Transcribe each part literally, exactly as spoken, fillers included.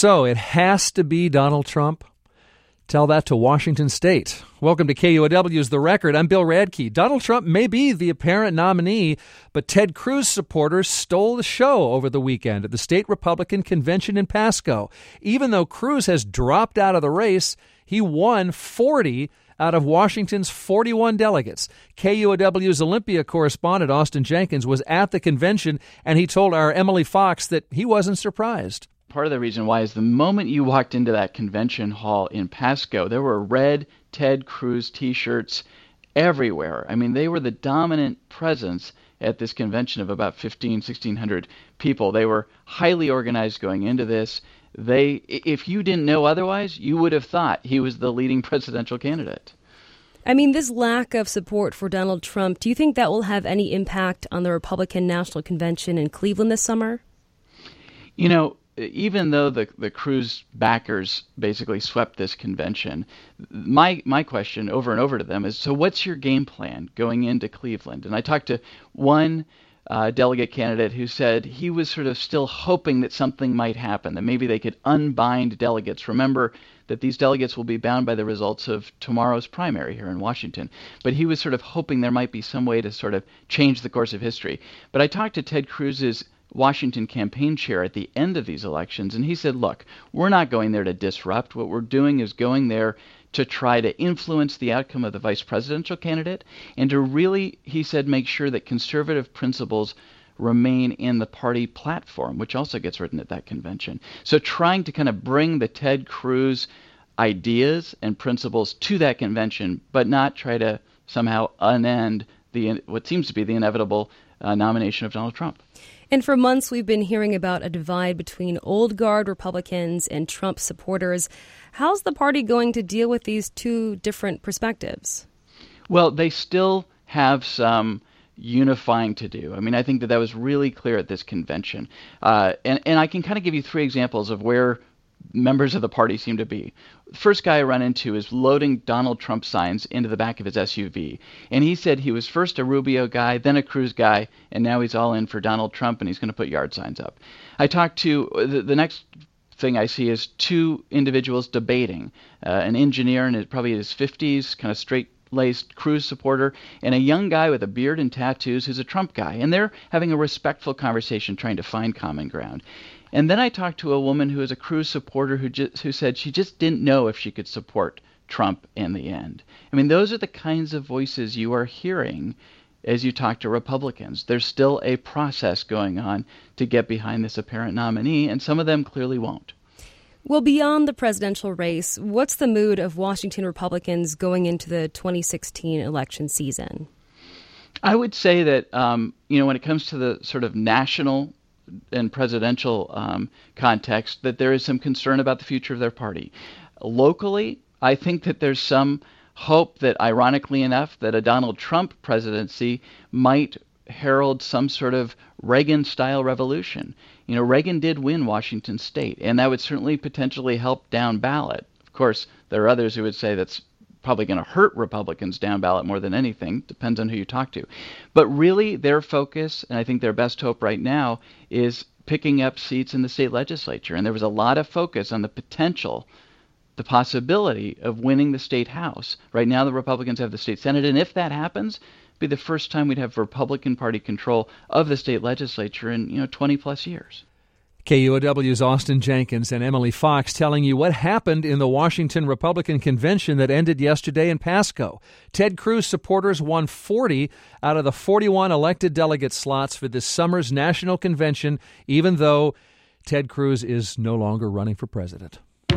So it has to be Donald Trump? Tell that to Washington State. Welcome to K U O W's The Record. I'm Bill Radke. Donald Trump may be the apparent nominee, but Ted Cruz supporters stole the show over the weekend at the state Republican convention in Pasco. Even though Cruz has dropped out of the race, he won forty out of Washington's forty-one delegates. K U O W's Olympia correspondent Austin Jenkins was at the convention, and he told our Emily Fox that he wasn't surprised. Part of the reason why is the moment you walked into that convention hall in Pasco, there were red Ted Cruz T-shirts everywhere. I mean, they were the dominant presence at this convention of about fifteen, sixteen hundred people. They were highly organized going into this. They, if you didn't know otherwise, you would have thought he was the leading presidential candidate. I mean, this lack of support for Donald Trump, do you think that will have any impact on the Republican National Convention in Cleveland this summer? You know, even though the the Cruz backers basically swept this convention, my my question over and over to them is, so what's your game plan going into Cleveland? And I talked to one uh, delegate candidate who said he was sort of still hoping that something might happen, that maybe they could unbind delegates. Remember that these delegates will be bound by the results of tomorrow's primary here in Washington. But he was sort of hoping there might be some way to sort of change the course of history. But I talked to Ted Cruz's Washington campaign chair at the end of these elections, and he said, look, we're not going there to disrupt. What we're doing is going there to try to influence the outcome of the vice presidential candidate and to really, he said, make sure that conservative principles remain in the party platform, which also gets written at that convention. So trying to kind of bring the Ted Cruz ideas and principles to that convention, but not try to somehow unend the what seems to be the inevitable uh, nomination of Donald Trump. And for months, we've been hearing about a divide between old guard Republicans and Trump supporters. How's the party going to deal with these two different perspectives? Well, they still have some unifying to do. I mean, I think that that was really clear at this convention. Uh, and, and I can kind of give you three examples of where members of the party seem to be. The first guy I run into is loading Donald Trump signs into the back of his S U V. And he said he was first a Rubio guy, then a Cruz guy, and now he's all in for Donald Trump, and he's going to put yard signs up. I talked to, the, the next thing I see is two individuals debating, uh, an engineer in his, probably his fifties, kind of straight-laced Cruz supporter, and a young guy with a beard and tattoos who's a Trump guy. And they're having a respectful conversation trying to find common ground. And then I talked to a woman who is a Cruz supporter who just, who said she just didn't know if she could support Trump in the end. I mean, those are the kinds of voices you are hearing as you talk to Republicans. There's still a process going on to get behind this apparent nominee, and some of them clearly won't. Well, beyond the presidential race, what's the mood of Washington Republicans going into the twenty sixteen election season? I would say that, um, you know, when it comes to the sort of national and presidential um, context, that there is some concern about the future of their party. Locally, I think that there's some hope that, ironically enough, that a Donald Trump presidency might herald some sort of Reagan-style revolution. You know, Reagan did win Washington State, and that would certainly potentially help down ballot. Of course, there are others who would say that's probably going to hurt Republicans down ballot more than anything. Depends on who you talk to. But really, their focus, and I think their best hope right now, is picking up seats in the state legislature. And there was a lot of focus on the potential, the possibility of winning the state House. Right now, the Republicans have the state Senate, and if that happens, it'd be the first time we'd have Republican Party control of the state legislature in, you know, twenty plus years. K U O W's Austin Jenkins and Emily Fox telling you what happened in the Washington Republican Convention that ended yesterday in Pasco. Ted Cruz supporters won forty out of the forty-one elected delegate slots for this summer's national convention, even though Ted Cruz is no longer running for president.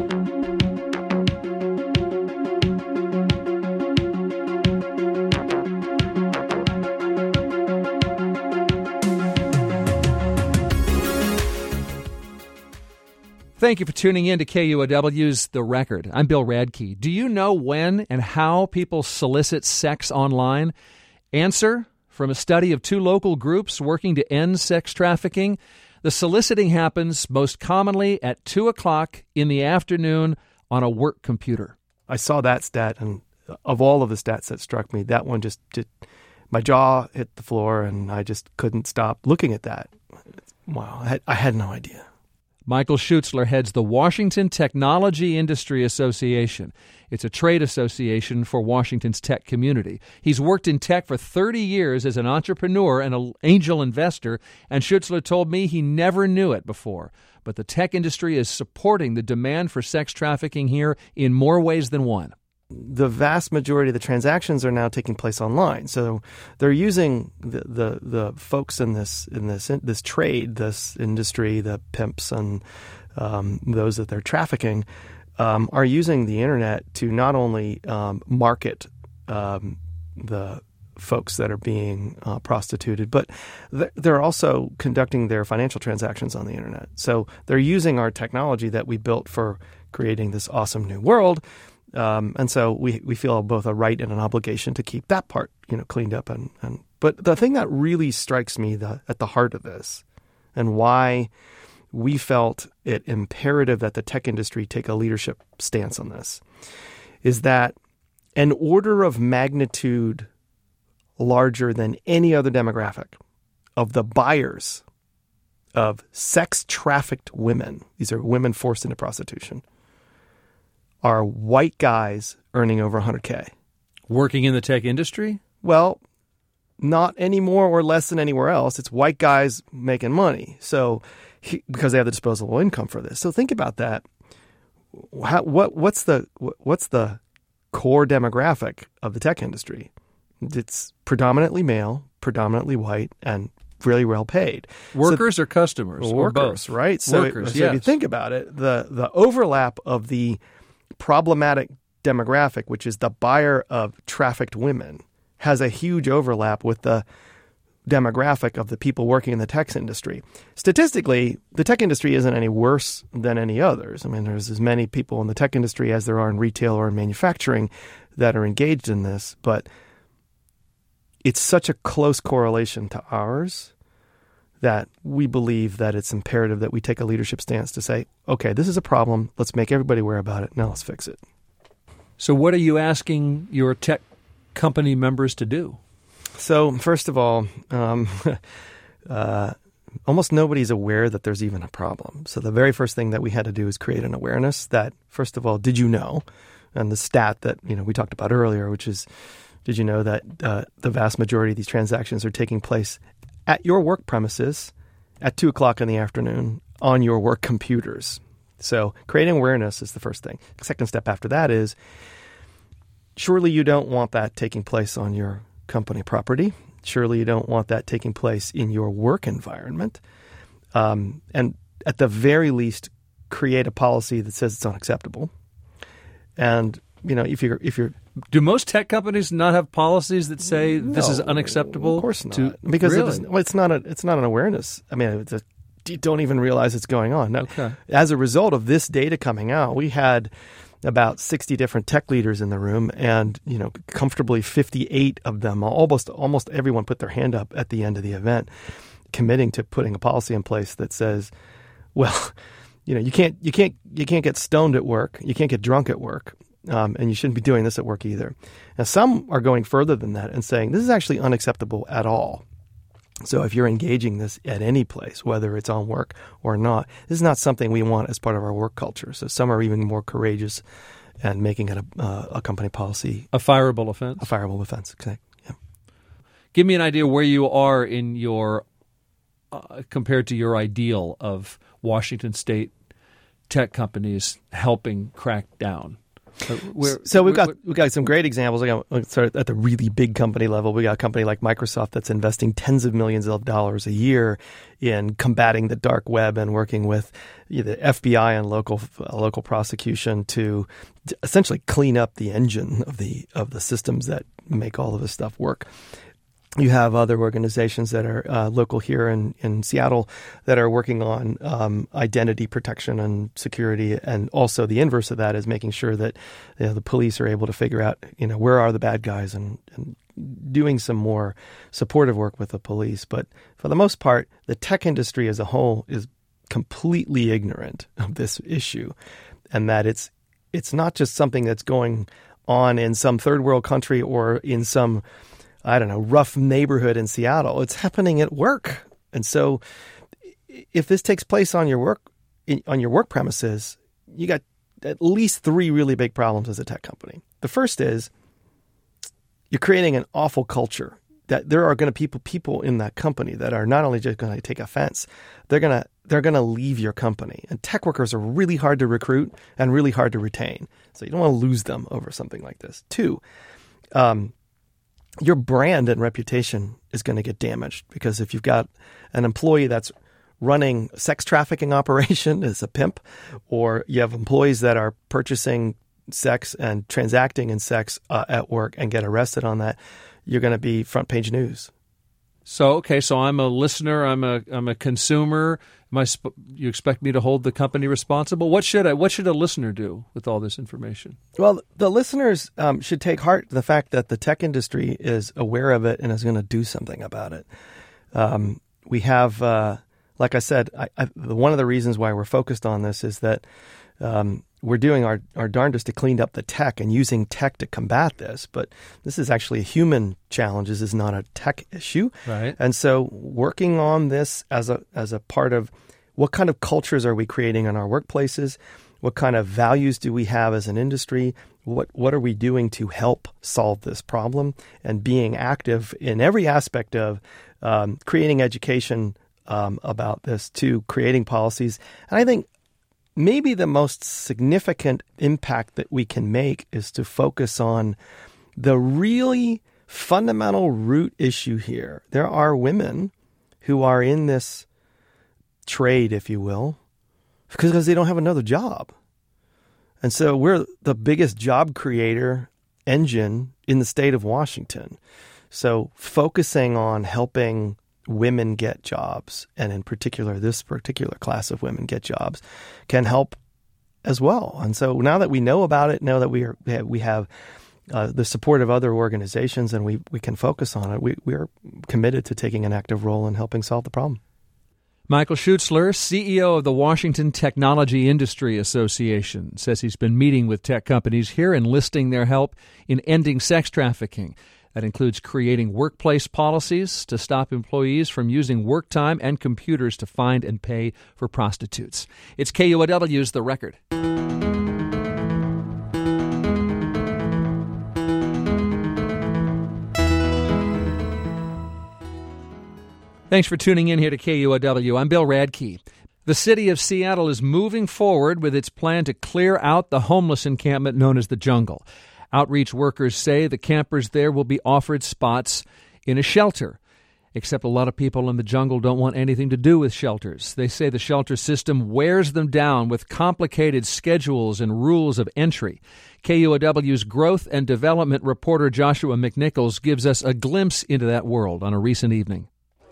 Thank you for tuning in to K U O W's The Record. I'm Bill Radke. Do you know when and how people solicit sex online? Answer, from a study of two local groups working to end sex trafficking, the soliciting happens most commonly at two o'clock in the afternoon on a work computer. I saw that stat, and of all of the stats that struck me, that one just, just my jaw hit the floor, and I just couldn't stop looking at that. Wow, I had, I had no idea. Michael Schutzler heads the Washington Technology Industry Association. It's a trade association for Washington's tech community. He's worked in tech for thirty years as an entrepreneur and an angel investor, and Schutzler told me he never knew it before. But the tech industry is supporting the demand for sex trafficking here in more ways than one. The vast majority of the transactions are now taking place online. So they're using the, the, the folks in this in this in this trade, this industry, the pimps and um, those that they're trafficking, um, are using the internet to not only um, market um, the folks that are being uh, prostituted, but th- they're also conducting their financial transactions on the internet. So they're using our technology that we built for creating this awesome new world. Um, and so we, we feel both a right and an obligation to keep that part, you know, cleaned up. And, and but the thing that really strikes me the, at the heart of this, and why we felt it imperative that the tech industry take a leadership stance on this, is that an order of magnitude larger than any other demographic of the buyers of sex-trafficked women, these are women forced into prostitution, are white guys earning over one hundred K. Working in the tech industry? Well, not any more or less than anywhere else. It's white guys making money. So he, because they have the disposable income for this. So think about that. How, what what's the what's the core demographic of the tech industry? It's predominantly male, predominantly white, and really well paid. Workers so, or customers? Workers, or both? right? So, workers, it, so yes. if you think about it, the the overlap of the problematic demographic, which is the buyer of trafficked women, has a huge overlap with the demographic of the people working in the tech industry. Statistically, the tech industry isn't any worse than any others. I mean, there's as many people in the tech industry as there are in retail or in manufacturing that are engaged in this, but it's such a close correlation to ours that we believe that it's imperative that we take a leadership stance to say, okay, this is a problem. Let's make everybody aware about it. Now let's fix it. So what are you asking your tech company members to do? So first of all, um, uh, almost nobody's aware that there's even a problem. So the very first thing that we had to do is create an awareness that, first of all, did you know? And the stat that you know we talked about earlier, which is, did you know that uh, the vast majority of these transactions are taking place at your work premises at two o'clock in the afternoon on your work computers? So creating awareness is the first thing. The second step after that is, surely you don't want that taking place on your company property. Surely you don't want that taking place in your work environment. Um, and at the very least, create a policy that says it's unacceptable. And, you know, if you're if you're Do most tech companies not have policies that say this No, is unacceptable? Of course not. To, because really? it is, well, it's not a it's not an awareness. I mean, it's a, you don't even realize it's going on. Now, Okay. As a result of this data coming out, we had about sixty different tech leaders in the room, and you know, comfortably fifty-eight of them, almost almost everyone, put their hand up at the end of the event, committing to putting a policy in place that says, well, you know, you can't you can't you can't get stoned at work, you can't get drunk at work. Um, and you shouldn't be doing this at work either. Now, some are going further than that and saying this is actually unacceptable at all. So if you're engaging this at any place, whether it's on work or not, this is not something we want as part of our work culture. So some are even more courageous and making it a, uh, a company policy. A fireable offense? A fireable offense, exactly. Yeah. Give me an idea where you are in your, uh, compared to your ideal of Washington State tech companies helping crack down. Uh, where, so we've where, got we've got some great examples. We got let's start at the really big company level. We got a company like Microsoft that's investing tens of millions of dollars a year in combating the dark web and working with you know, the F B I and local uh, local prosecution to essentially clean up the engine of the of the systems that make all of this stuff work. You have other organizations that are uh, local here in, in Seattle that are working on um, identity protection and security, and also the inverse of that is making sure that you know, the police are able to figure out you know where are the bad guys and, and doing some more supportive work with the police. But for the most part, the tech industry as a whole is completely ignorant of this issue, and that it's it's not just something that's going on in some third world country or in some I don't know, rough neighborhood in Seattle. It's happening at work. And so if this takes place on your work in, on your work premises, you got at least three really big problems as a tech company. The first is you're creating an awful culture that there are going to people people in that company that are not only just going to take offense, they're going to they're going to leave your company. And tech workers are really hard to recruit and really hard to retain. So you don't want to lose them over something like this. Two, um, your brand and reputation is going to get damaged because if you've got an employee that's running a sex trafficking operation as a pimp, or you have employees that are purchasing sex and transacting in sex uh, at work and get arrested on that, you're going to be front page news. So, okay, so I'm a listener, I'm a I'm a consumer. Am I sp- you expect me to hold the company responsible? What should I what should a listener do with all this information? Well, the listeners um, should take heart to the fact that the tech industry is aware of it and is going to do something about it. Um, we have, uh, like I said, I, I, one of the reasons why we're focused on this is that um, we're doing our, our darndest to clean up the tech and using tech to combat this. But this is actually a human challenge. This is not a tech issue. Right. And so working on this as a as a part of what kind of cultures are we creating in our workplaces? What kind of values do we have as an industry? What what are we doing to help solve this problem? And being active in every aspect of um, creating education um, about this, to creating policies. And I think maybe the most significant impact that we can make is to focus on the really fundamental root issue here. There are women who are in this trade, if you will, because they don't have another job. And so we're the biggest job creator engine in the state of Washington. So focusing on helping women get jobs, and in particular, this particular class of women get jobs, can help as well. And so now that we know about it, know that we are we have uh, the support of other organizations, and we, we can focus on it, we, we are committed to taking an active role in helping solve the problem. Michael Schutzler, C E O of the Washington Technology Industry Association, says he's been meeting with tech companies here, enlisting their help in ending sex trafficking. That includes creating workplace policies to stop employees from using work time and computers to find and pay for prostitutes. It's K U O W's The Record. Thanks for tuning in here to K U O W. I'm Bill Radke. The city of Seattle is moving forward with its plan to clear out the homeless encampment known as the Jungle. Outreach workers say the campers there will be offered spots in a shelter. Except a lot of people in the jungle don't want anything to do with shelters. They say the shelter system wears them down with complicated schedules and rules of entry. K U O W's growth and development reporter Joshua McNichols gives us a glimpse into that world on a recent evening.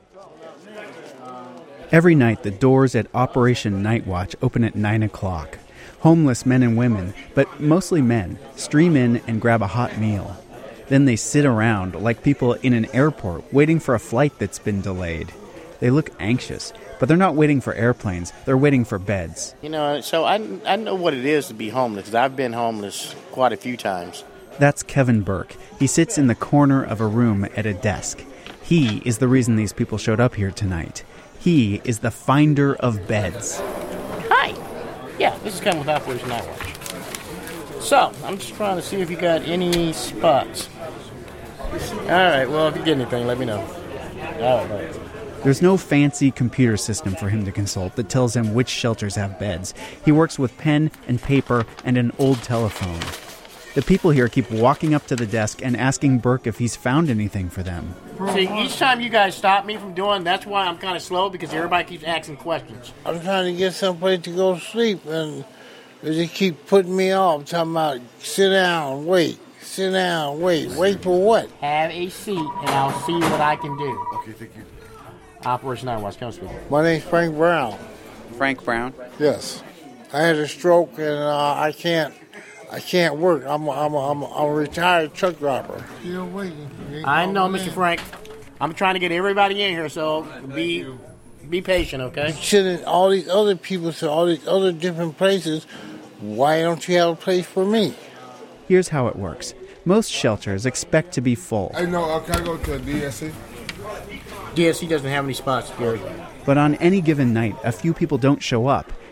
Every night, the doors at Operation Night Watch open at nine o'clock. Homeless men and women, but mostly men, stream in and grab a hot meal. Then they sit around like people in an airport waiting for a flight that's been delayed. They look anxious, but they're not waiting for airplanes. They're waiting for beds. You know, so I, I know what it is to be homeless, because I've been homeless quite a few times. That's Kevin Burke. He sits in the corner of a room at a desk. He is the reason these people showed up here tonight. He is the finder of beds. Hi. Yeah, this is coming with Operation Night Watch. So, I'm just trying to see if you got any spots. All right, well, if you get anything, let me know. All right, bye. There's no fancy computer system for him to consult that tells him which shelters have beds. He works with pen and paper and an old telephone. The people here keep walking up to the desk and asking Burke if he's found anything for them. See, each time you guys stop me from doing, that's why I'm kind of slow, because everybody keeps asking questions. I'm trying to get someplace to go sleep, and they keep putting me off, talking about sit down, wait, sit down, wait. Wait for what? Have a seat, and I'll see what I can do. Okay, thank you. Operation Night Watch, come speak. My name's Frank Brown. Frank Brown? Yes. I had a stroke, and uh, I can't I can't work. I'm a, I'm a, I'm a, I'm a retired truck driver. Still waiting. I know, Mister Frank. I'm trying to get everybody in here, so be be patient, okay? Sending all these other people to all these other different places. Why don't you have a place for me? Here's how it works. Most shelters expect to be full. I know. Uh, can I go to a D S C? D S C doesn't have any spots, Gary. But on any given night, a few people don't show up,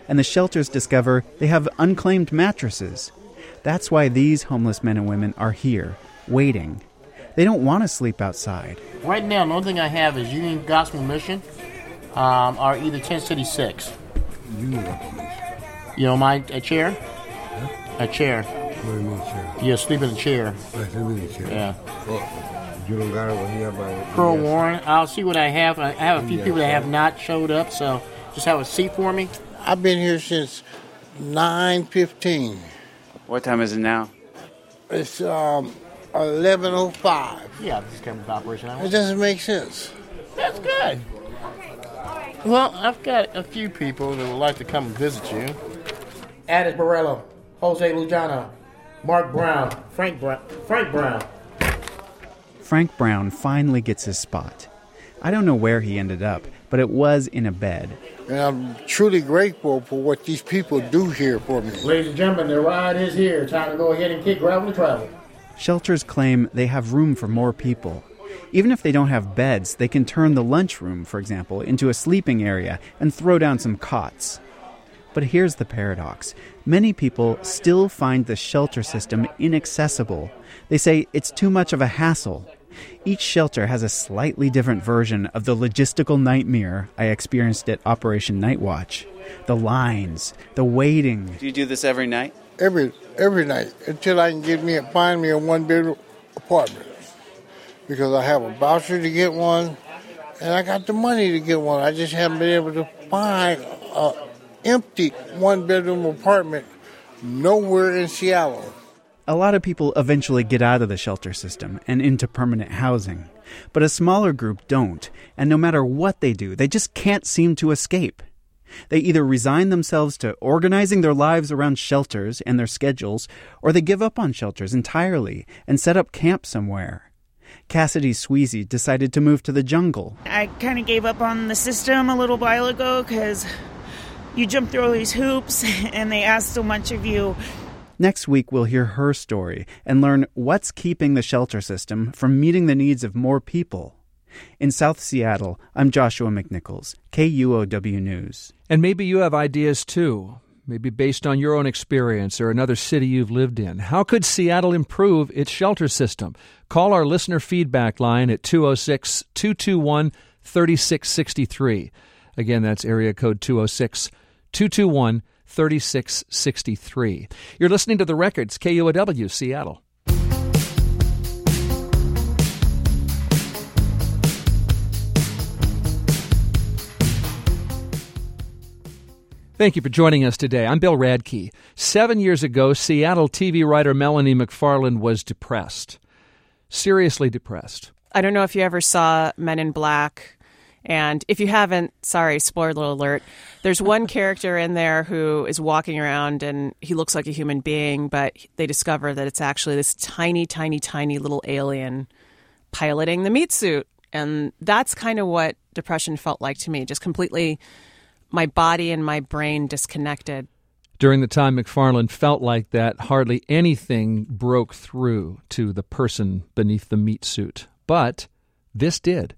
and the shelters discover they have unclaimed mattresses. That's why these homeless men and women are here, waiting. They don't want to sleep outside. Right now, the only thing I have is Union Gospel Mission um, or either Tent City six. Union Gospel Mission. You know, my a chair? Huh? A chair. What do you mean chair? Yeah, sleep in a chair. I sleep in a chair. Yeah. Oh, you don't got it over here by... Pearl Warren. I'll see what I have. I have a few Yes, people that sir. have not showed up, so just have a seat for me. I've been here since nine fifteen. What time is it now? It's um, eleven oh five. Yeah, this came with Operation It Hour. doesn't make sense. That's good. Well, I've got a few people that would like to come and visit you. Addis Borello, Jose Lujano, Mark Brown, Frank Brown, Frank Brown. Frank Brown finally gets his spot. I don't know where he ended up, but it was in a bed. And I'm truly grateful for what these people do here for me. Ladies and gentlemen, the ride is here. Time to go ahead and kick gravel and travel. Shelters claim they have room for more people. Even if they don't have beds, they can turn the lunchroom, for example, into a sleeping area and throw down some cots. But here's the paradox. Many people still find the shelter system inaccessible. They say it's too much of a hassle. Each shelter has a slightly different version of the logistical nightmare I experienced at Operation Nightwatch. The lines, the waiting. Do you do this every night? Every every night until I can get me find me a one bedroom apartment, because I have a voucher to get one, and I got the money to get one. I just haven't been able to find a empty one bedroom apartment nowhere in Seattle. A lot of people eventually get out of the shelter system and into permanent housing. But a smaller group don't, and no matter what they do, they just can't seem to escape. They either resign themselves to organizing their lives around shelters and their schedules, or they give up on shelters entirely and set up camp somewhere. Cassidy Sweezy decided to move to the jungle. I kind of gave up on the system a little while ago because you jump through all these hoops and they ask so much of you. Next week, we'll hear her story and learn what's keeping the shelter system from meeting the needs of more people. In South Seattle, I'm Joshua McNichols, K U O W News. And maybe you have ideas too, maybe based on your own experience or another city you've lived in. How could Seattle improve its shelter system? Call our listener feedback line at two oh six, two two one, three six six three. Again, that's area code two oh six, two two one, three six six three. You're listening to The Records, K U O W, Seattle. Thank you for joining us today. I'm Bill Radke. Seven years ago, Seattle T V writer Melanie McFarland was depressed. Seriously depressed. I don't know if you ever saw Men in Black. And if you haven't, sorry, spoiler alert, there's one character in there who is walking around and he looks like a human being, but they discover that it's actually this tiny, tiny, tiny little alien piloting the meat suit. And that's kind of what depression felt like to me, just completely my body and my brain disconnected. During the time McFarland felt like that, hardly anything broke through to the person beneath the meat suit. But this did.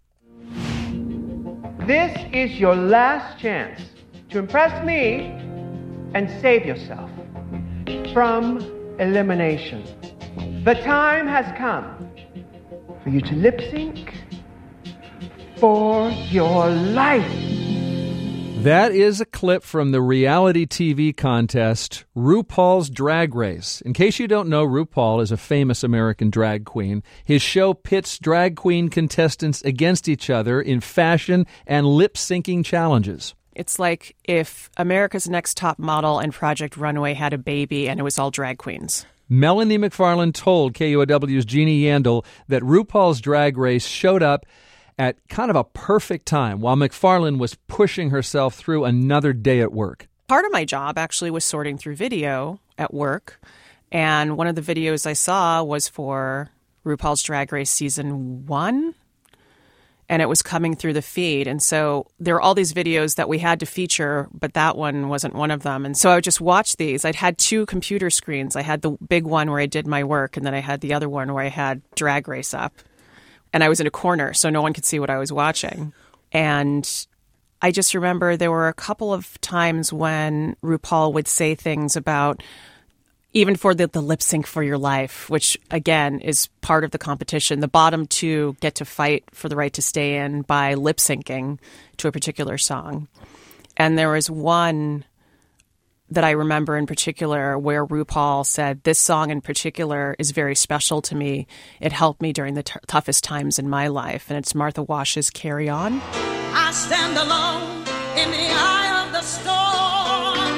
This is your last chance to impress me and save yourself from elimination. The time has come for you to lip sync for your life. That is a clip from the reality T V contest, RuPaul's Drag Race. In case you don't know, RuPaul is a famous American drag queen. His show pits drag queen contestants against each other in fashion and lip-syncing challenges. It's like if America's Next Top Model and Project Runway had a baby and it was all drag queens. Melanie McFarland told K U O W's Jeannie Yandel that RuPaul's Drag Race showed up at kind of a perfect time while McFarland was pushing herself through another day at work. Part of my job actually was sorting through video at work, and one of the videos I saw was for RuPaul's Drag Race Season one, and it was coming through the feed. And so there were all these videos that we had to feature, but that one wasn't one of them. And so I would just watch these. I'd had two computer screens. I had the big one where I did my work, and then I had the other one where I had Drag Race up. And I was in a corner, so no one could see what I was watching. And I just remember there were a couple of times when RuPaul would say things about, even for the, the lip sync for your life, which again is part of the competition. The bottom two get to fight for the right to stay in by lip syncing to a particular song. And there was one that I remember in particular where RuPaul said, this song in particular is very special to me. It helped me during the t- toughest times in my life. And it's Martha Wash's Carry On. I stand alone in the eye of the storm.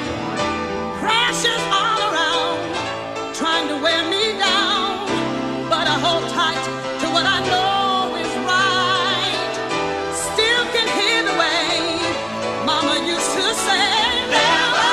Crashes all around, trying to wear me down. But I hold tight to what I know is right. Still can hear the way Mama used to say, never,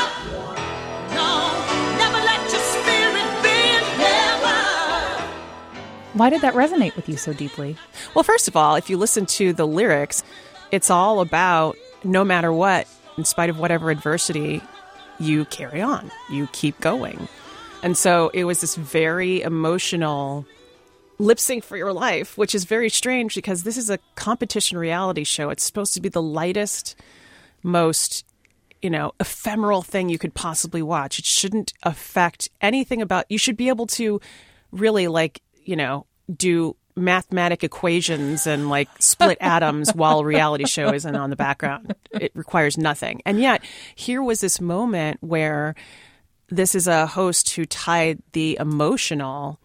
no, never let your spirit bend, never. Why did that resonate with you so deeply? Well, first of all, if you listen to the lyrics, it's all about no matter what, in spite of whatever adversity, you carry on, you keep going. And so it was this very emotional lip sync for your life, which is very strange because this is a competition reality show. It's supposed to be the lightest, most, you know, ephemeral thing you could possibly watch. It shouldn't affect anything about, you should be able to really like, you know, do mathematic equations and like split atoms while a reality show isn't on the background. It requires nothing. And yet here was this moment where this is a host who tied the emotional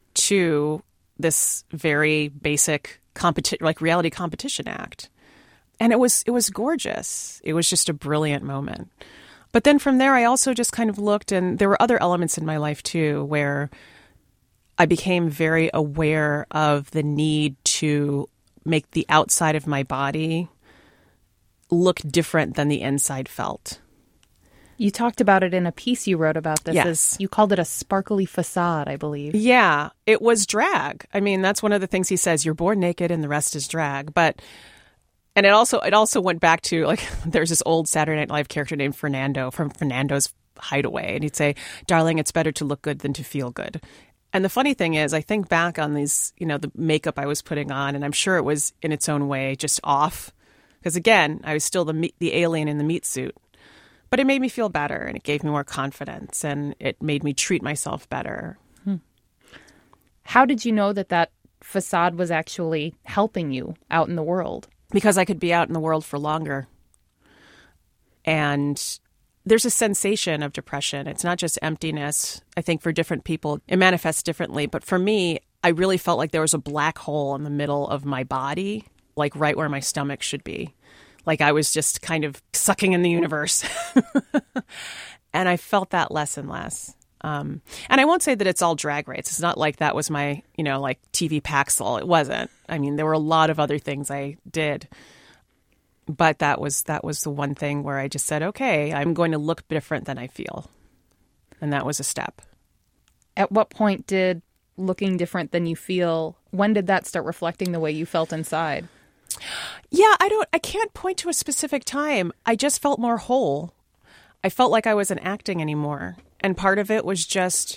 to this very basic competition, like reality competition act. And it was, it was gorgeous. It was just a brilliant moment. But then from there, I also just kind of looked, and there were other elements in my life too, where I became very aware of the need to make the outside of my body look different than the inside felt. You talked about it in a piece you wrote about this. Yes. As, you called it a sparkly facade, I believe. Yeah, it was drag. I mean, that's one of the things he says, you're born naked and the rest is drag. But, and it also, it also went back to, like, there's this old Saturday Night Live character named Fernando from Fernando's Hideaway. And he'd say, darling, it's better to look good than to feel good. And the funny thing is, I think back on these, you know, the makeup I was putting on, and I'm sure it was in its own way just off. Because again, I was still the meat, the alien in the meat suit. But it made me feel better, and it gave me more confidence, and it made me treat myself better. Hmm. How did you know that that facade was actually helping you out in the world? Because I could be out in the world for longer. And there's a sensation of depression. It's not just emptiness. I think for different people, it manifests differently. But for me, I really felt like there was a black hole in the middle of my body, like right where my stomach should be. Like I was just kind of sucking in the universe. And I felt that less and less. Um, and I won't say that it's all Drag Race. It's not like that was my, you know, like T V Paxil. It wasn't. I mean, there were a lot of other things I did. But that was that was the one thing where I just said, okay, I'm going to look different than I feel. And that was a step. At what point did looking different than you feel, when did that start reflecting the way you felt inside? Yeah, I don't, I can't point to a specific time. I just felt more whole. I felt like I wasn't acting anymore. And part of it was just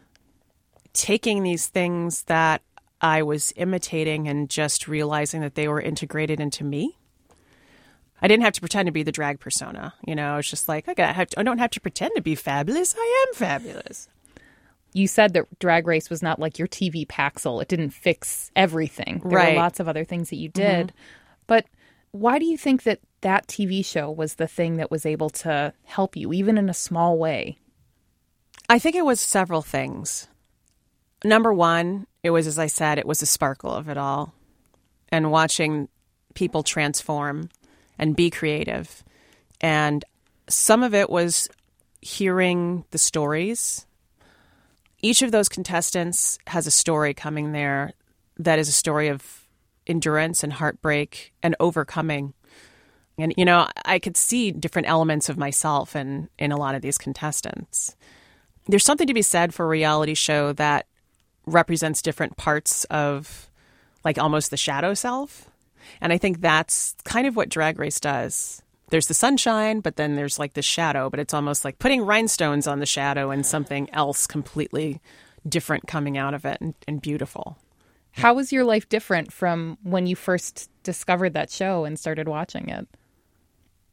taking these things that I was imitating and just realizing that they were integrated into me. I didn't have to pretend to be the drag persona. You know, I was just like, I, gotta have to, I don't have to pretend to be fabulous. I am fabulous. You said that Drag Race was not like your T V Paxil. It didn't fix everything. There right. were lots of other things that you did. Mm-hmm. But why do you think that that T V show was the thing that was able to help you, even in a small way? I think it was several things. Number one, it was, as I said, it was the sparkle of it all. And watching people transform and be creative. And some of it was hearing the stories. Each of those contestants has a story coming there that is a story of endurance and heartbreak and overcoming. And, you know, I could see different elements of myself in, in a lot of these contestants. There's something to be said for a reality show that represents different parts of, like, almost the shadow self. And I think that's kind of what Drag Race does. There's the sunshine, but then there's like the shadow, but it's almost like putting rhinestones on the shadow and something else completely different coming out of it and, and beautiful. How was your life different from when you first discovered that show and started watching it?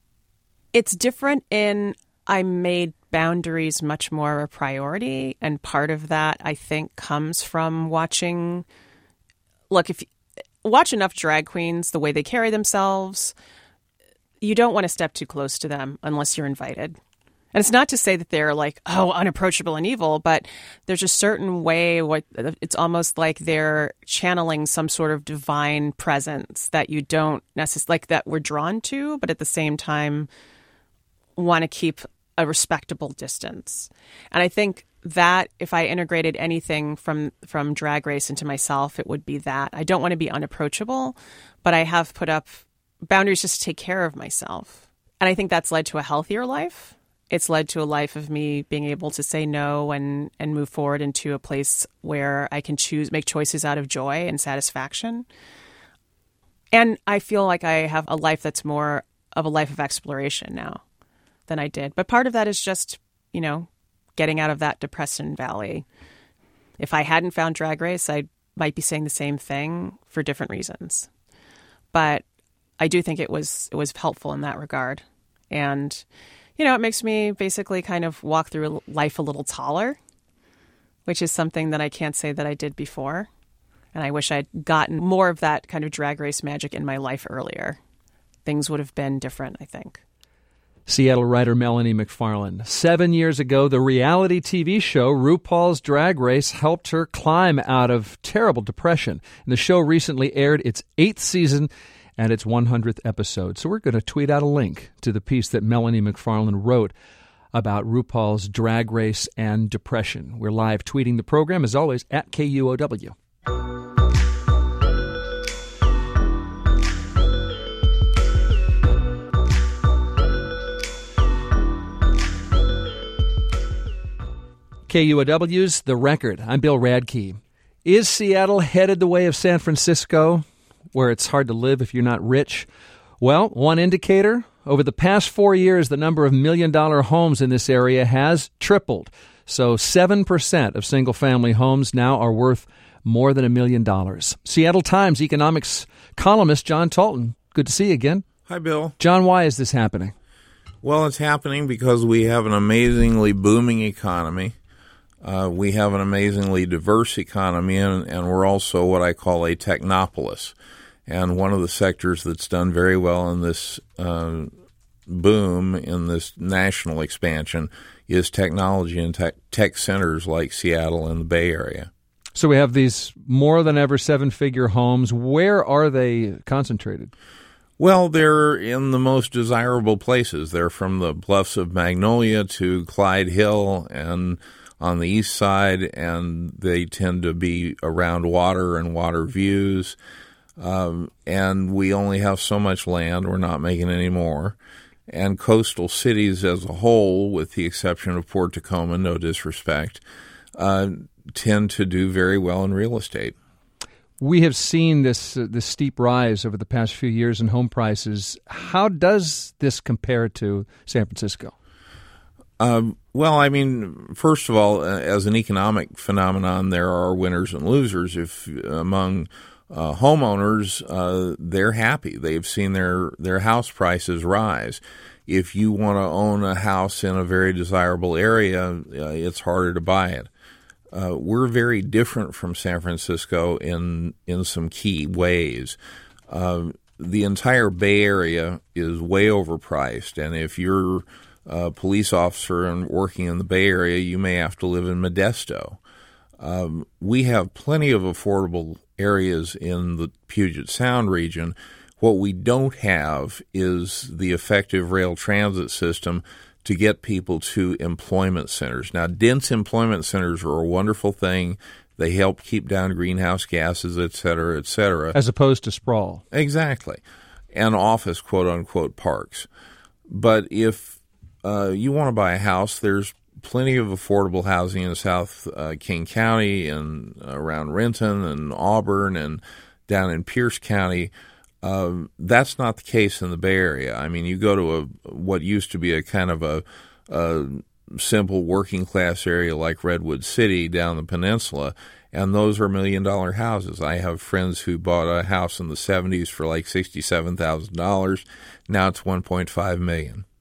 It's different in I made boundaries much more a priority, and part of that, I think, comes from watching, look, if you watch enough drag queens, the way they carry themselves, you don't want to step too close to them unless you're invited. And it's not to say that they're like, oh, unapproachable and evil, but there's a certain way, what it's almost like they're channeling some sort of divine presence that you don't necessarily, like that we're drawn to, but at the same time want to keep a respectable distance. And I think that if I integrated anything from, from Drag Race into myself, it would be that. I don't want to be unapproachable, but I have put up boundaries just to take care of myself. And I think that's led to a healthier life. It's led to a life of me being able to say no and, and move forward into a place where I can choose, make choices out of joy and satisfaction. And I feel like I have a life that's more of a life of exploration now than I did. But part of that is just, you know, getting out of that depression valley. If I hadn't found Drag Race, I might be saying the same thing for different reasons. But I do think it was it was helpful in that regard. And, you know, it makes me basically kind of walk through life a little taller, which is something that I can't say that I did before. And I wish I'd gotten more of that kind of Drag Race magic in my life earlier. Things would have been different, I think. Seattle writer Melanie McFarland. Seven years ago, the reality T V show RuPaul's Drag Race helped her climb out of terrible depression. And the show recently aired its eighth season and its one hundredth episode. So we're going to tweet out a link to the piece that Melanie McFarland wrote about RuPaul's Drag Race and depression. We're live tweeting the program, as always, at K U O W. K U O W's The Record. I'm Bill Radke. Is Seattle headed the way of San Francisco, where it's hard to live if you're not rich? Well, one indicator, over the past four years, the number of million-dollar homes in this area has tripled. So seven percent of single-family homes now are worth more than a million dollars. Seattle Times economics columnist John Talton, good to see you again. Hi, Bill. John, why is this happening? Well, it's happening because we have an amazingly booming economy. Uh, we have an amazingly diverse economy, and, and we're also what I call a technopolis. And one of the sectors that's done very well in this uh, boom, in this national expansion, is technology and tech, tech centers like Seattle and the Bay Area. So we have these more than ever seven-figure homes. Where are they concentrated? Well, they're in the most desirable places. They're from the bluffs of Magnolia to Clyde Hill and on the east side, and they tend to be around water and water views. Um, and we only have so much land. We're not making any more. And coastal cities as a whole, with the exception of Port Tacoma, no disrespect, uh, tend to do very well in real estate. We have seen this uh, this steep rise over the past few years in home prices. How does this compare to San Francisco? Um, well, I mean, first of all, uh, as an economic phenomenon, there are winners and losers. If among uh, homeowners, uh, they're happy. They've seen their, their house prices rise. If you want to own a house in a very desirable area, uh, it's harder to buy it. Uh, we're very different from San Francisco in in some key ways. Uh, the entire Bay Area is way overpriced, and if you're a police officer and working in the Bay Area, you may have to live in Modesto. Um, we have plenty of affordable areas in the Puget Sound region. What we don't have is the effective rail transit system to get people to employment centers. Now, dense employment centers are a wonderful thing. They help keep down greenhouse gases, et cetera, et cetera. As opposed to sprawl. Exactly. And office, quote-unquote, parks. But if uh, you want to buy a house, there's plenty of affordable housing in South uh, King County and around Renton and Auburn and down in Pierce County. Uh, that's not the case in the Bay Area. I mean, you go to a what used to be a kind of a, a simple working class area like Redwood City down the peninsula, and those are million dollar houses. I have friends who bought a house in the seventies for like sixty-seven thousand dollars. Now it's one point five million dollars.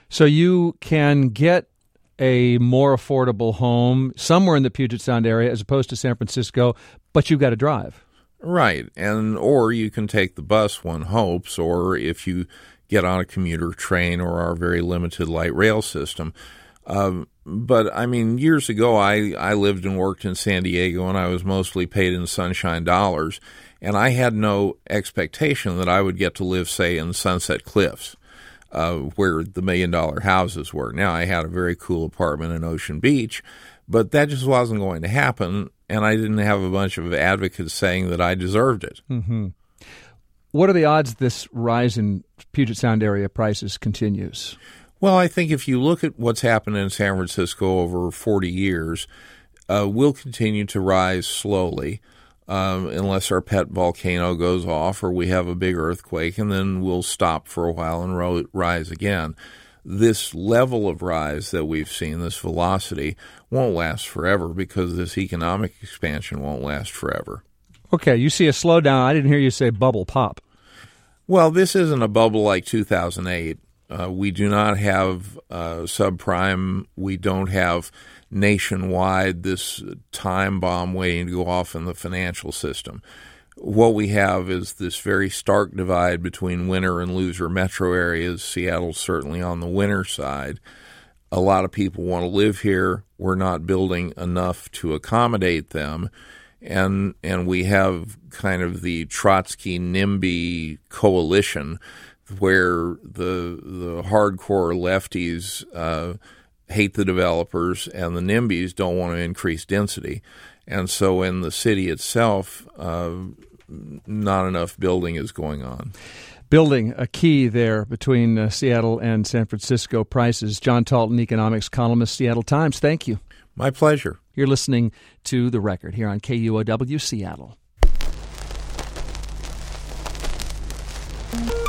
So you can get a more affordable home somewhere in the Puget Sound area as opposed to San Francisco, but you've got to drive. Right, and or you can take the bus, one hopes, or if you get on a commuter train or our very limited light rail system. Um, but, I mean, years ago, I, I lived and worked in San Diego, and I was mostly paid in sunshine dollars, and I had no expectation that I would get to live, say, in Sunset Cliffs, uh, where the million-dollar houses were. Now, I had a very cool apartment in Ocean Beach, but that just wasn't going to happen, and I didn't have a bunch of advocates saying that I deserved it. Mm-hmm. What are the odds this rise in Puget Sound area prices continues? Well, I think if you look at what's happened in San Francisco over forty years, uh, we'll continue to rise slowly um, unless our pet volcano goes off or we have a big earthquake, and then we'll stop for a while and ro- rise again. This level of rise that we've seen, this velocity, won't last forever because this economic expansion won't last forever. Okay, you see a slowdown. I didn't hear you say bubble pop. Well, this isn't a bubble like two thousand eight. Uh, we do not have uh, subprime. We don't have nationwide this time bomb waiting to go off in the financial system. What we have is this very stark divide between winner and loser metro areas. Seattle's certainly on the winner side. A lot of people want to live here. We're not building enough to accommodate them. And and we have kind of the Trotsky-NIMBY coalition where the the hardcore lefties uh, hate the developers and the NIMBYs don't want to increase density. And so in the city itself, uh, not enough building is going on. Building, a key there between uh, Seattle and San Francisco prices. John Talton, economics columnist, Seattle Times. Thank you. My pleasure. You're listening to The Record here on K U O W Seattle.